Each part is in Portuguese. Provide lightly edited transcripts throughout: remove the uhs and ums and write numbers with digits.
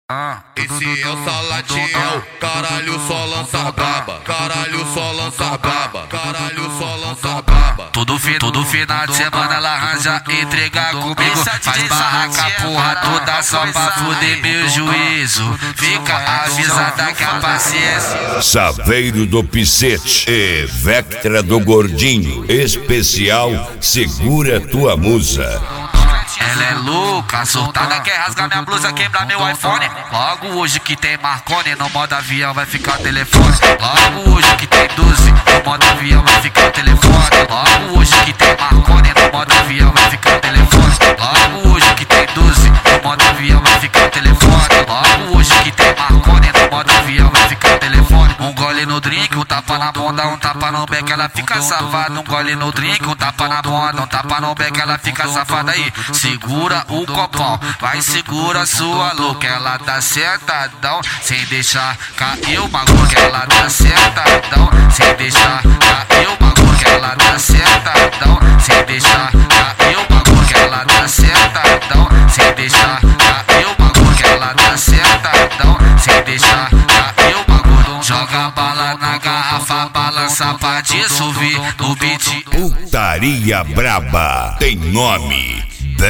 Esse é o Salatiel, caralho só lança braba, caralho só lança braba, caralho só lança braba. Todo final de semana ela arranja entregar comigo. Faz barraca porra toda só pra fuder meu juízo. Fica avisada que a paciência. Saveiro do Picete e Vectra do Gordinho. Especial Segura Tua Musa. Ela é louca, surtada, quer rasgar minha blusa, quebrar meu iPhone. Logo hoje que tem Marconi, no modo avião vai ficar o telefone. Logo hoje que tem 12, no modo avião vai ficar o telefone. Logo hoje que tem Marconi, no modo avião vai ficar o telefone. Logo hoje que tem 12, no modo avião vai ficar o telefone. Logo hoje que tem Marconi, no modo avião vai ficar o telefone. Um gole no drink, um tapa na bunda, um tapa no beck, ela fica safada. Um gole no drink, um tapa na bunda, um tapa no beck, ela fica safada aí. Segura o copão, vai segura sua louca. Ela tá sentadão, sem deixar cair o bagulho. Ela tá sentadão, sem deixar cair o bagulho. Ela tá sentadão, sem deixar cair o bagulho. Ela tá sentadão, sem deixar cair o bagulho. Ela tá sentadão, sem deixar cair o bagulho. Joga bala na garrafa, balança pra dissolver no beat. Putaria Braba tem nome: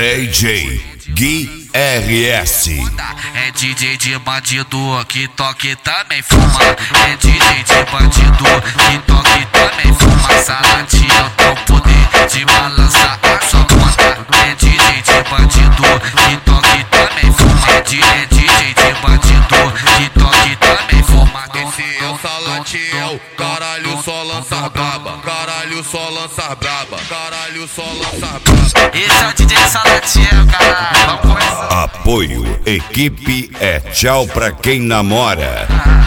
DJ Gui RS. É DJ de bandido que toca e também fuma. É DJ de bandido que toca e também fuma. Salatiel tem o poder de balançar a sua conta. É DJ de bandido que toca e também fuma. É DJ de bandido que toca e também fuma. Esse é o Salatiel, caralho só lança braba, caralho só lança braba, caralho só lança braba. Esse é o DJ Salatiel, caralho. Vamos começar. Apoio Equipe é tchau pra quem namora.